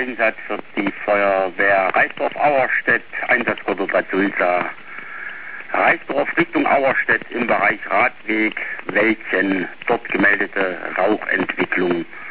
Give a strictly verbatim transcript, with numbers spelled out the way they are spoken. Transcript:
Einsatz für die Feuerwehr Reisdorf-Auerstedt, Einsatzgruppe Bad Sulza. Reisdorf Richtung Auerstedt im Bereich Radweg, Wäldchen, dort gemeldete Rauchentwicklung.